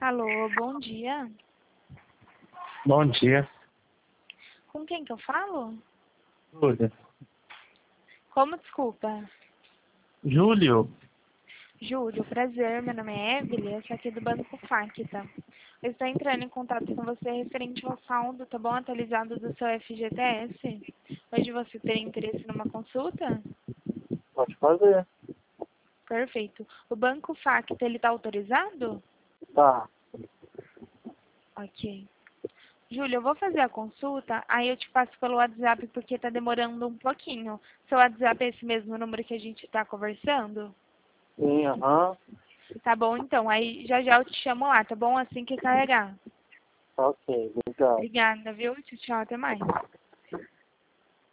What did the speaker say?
Alô, bom dia. Bom dia, Com quem que eu falo? Júlio. Como, desculpa? Júlio? Júlio, prazer, meu nome é Evelyn, eu sou aqui do Banco FAC, tá? Eu estou entrando em contato com você referente ao saldo, tá bom? Atualizado do seu FGTS. Hoje você tem interesse numa consulta? Pode fazer. Perfeito. O Banco FAC, ele tá autorizado? Tá. Ok. Júlio, eu vou fazer a consulta, aí eu te passo pelo WhatsApp porque tá demorando um pouquinho. Seu WhatsApp é esse mesmo número que a gente tá conversando? Sim, aham. Tá bom, então. Aí já já eu te chamo lá, tá bom? Assim que carregar. Ok, obrigado. Obrigada, viu? Tchau, tchau, até mais.